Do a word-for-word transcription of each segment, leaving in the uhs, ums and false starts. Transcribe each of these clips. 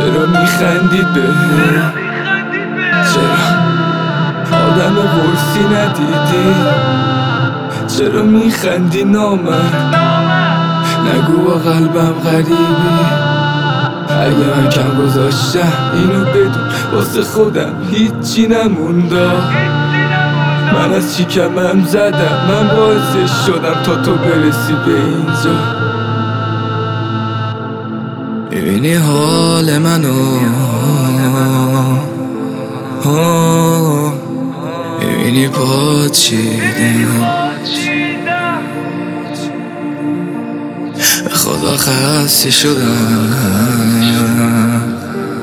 چرا میخندید بهم؟ چرا آدم قرصی ندیدی؟ چرا میخندی نامرد؟ نگو با قلبم غریبی. اگه من کم گذاشتم اینو بدون واسه خودم هیچی نمونده. من از چی کمم زدم، من باعثش شدم تا تو برسی به اینجا. میبینی حال منو، میبینی پاچیدم، به خدا خسته شدم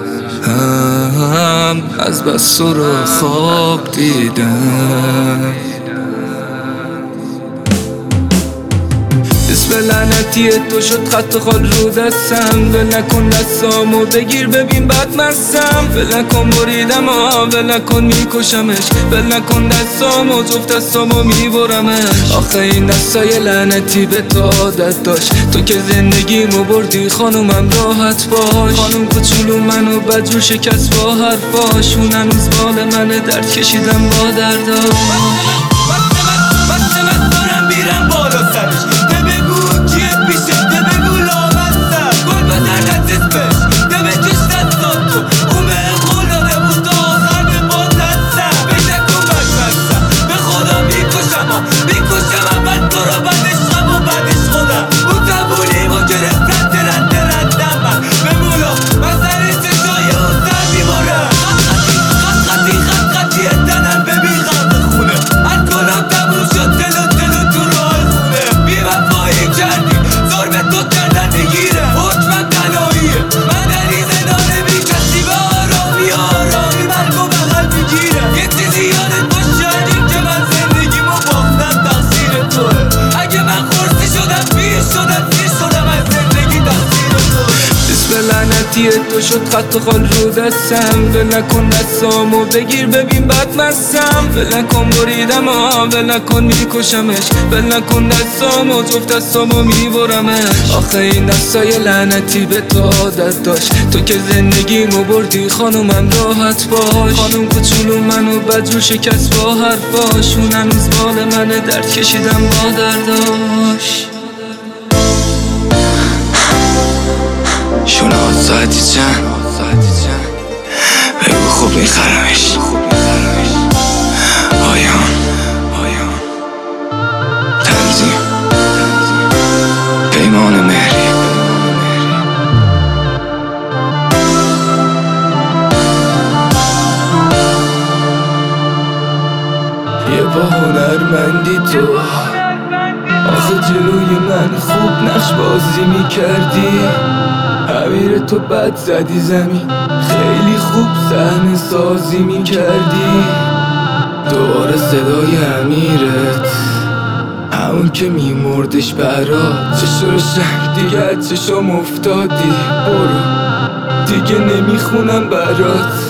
از بس تو رو خواب دیدم. اسم لعنتی تو شد خط خال رو دستم. ول نکن دستامو بگیر ببین بد مستم. ول نکن بریدم آ ول نکن میکشمش. ول نکن دستامو جفت دستامو میبرمش. آخه این دستای لعنتی به تو عادت داشت. تو که زندگیمو بردی خانومم راحت باش. خانوم کوچولو منو بدجور شکست با حرفاش. اون هنوز بال منه درد کشیدم با درداش. لعنتی تو شد خط خال رو دستم. ول نکن دستامو بگیر ببین بد مستم. ول نکن بریدم آ ول نکن میکشمش. ول نکن دستامو جفت دستامو میبرمش. آخه این دستای لعنتی به تو عادت داشت. تو که زندگیمو بردی خانومم راحت باش. خانوم کوچولو منو بدجور شکست با حرفاش. اون هنوز بال منه درد کشیدم با درداش. شونا ساعتی چند بگو خوب میخرمش. آیان تنظیم پیمان مهری. یه با هنرمندی تو آخه جلوی من خوب نقش بازی میکردی. امیر تو بد زدی زمین خیلی خوب صحنه سازی میکردی. دوباره صدای امیرت همون که میمردش برات. چشم شک دیگه چشم افتادی. برو دیگه نمیخونم برات.